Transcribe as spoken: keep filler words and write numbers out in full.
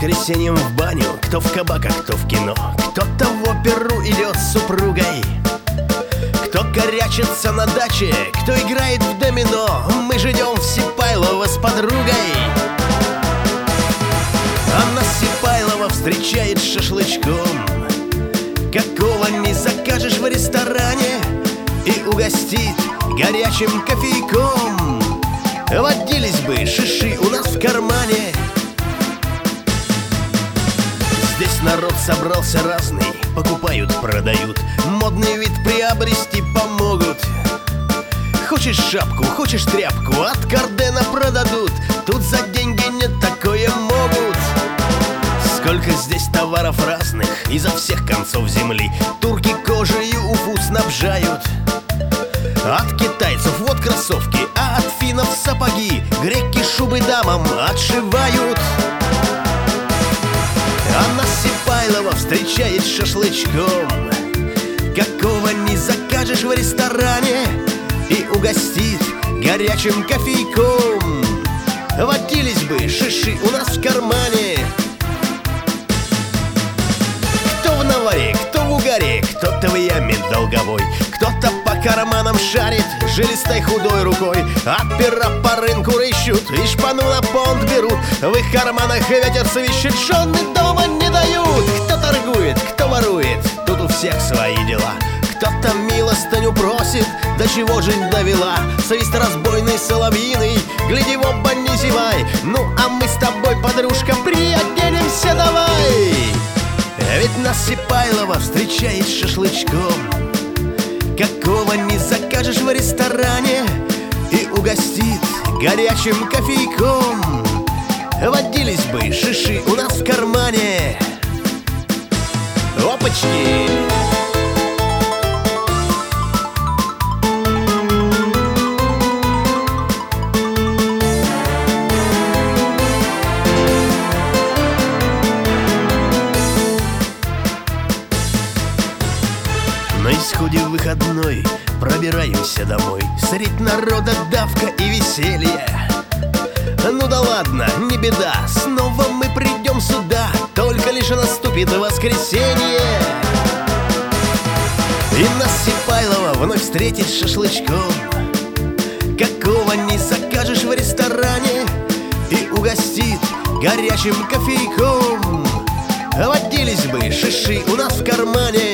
воскресеньем в баню, кто в кабак, а кто в кино. Кто-то в оперу идет с супругой, кто корячится на даче, кто играет в домино. Мы же идем в Сипайлово с подругой. Анна Сипайлова встречает с шашлычком, какого не закажешь в ресторане, и угостит горячим кофейком. Водились бы шиши у нас в кармане. Здесь народ собрался разный, покупают, продают, модный вид приобрести помогут. Хочешь шапку, хочешь тряпку, от Кардена продадут. Тут за деньги не такое могут. Сколько здесь товаров разных изо всех концов земли. Турки кожей Уфу снабжают. От китайцев вот кроссовки, а от финнов сапоги. Греки шубы дамам отшивают. Анна Сипайлова встречает с шашлычком, какого не закажешь в ресторане, и угостит горячим кофейком. Водились бы шиши у нас в кармане. Кто в наваре, кто в угаре, кто-то в яме долговой, кто-то по карманам шарит жилистой худой рукой. Опера по рынку рыщут и шпану на понт берут. В их карманах ветер свищет, жены дома не дают. Кто торгует, кто ворует, тут у всех свои дела. Кто-то милостыню просит, до чего жизнь довела. Свист разбойный, соловьиный, гляди в оба не зевай. Ну а мы с тобой, подружка, приоденемся давай. Ведь нас Сипайлова встречает с шашлычком, какого не закажешь в ресторане, и угостит горячим кофейком. Водились бы шиши у нас в кармане. Опачки! На исходе выходной пробираемся домой. Средь народа давка и веселье. Ну да ладно, не беда, снова мы придем сюда, только лишь наступит воскресенье. И нас Сипайлова вновь встретит с шашлычком, какого не закажешь в ресторане, и угостит горячим кофейком. Водились бы шиши у нас в кармане.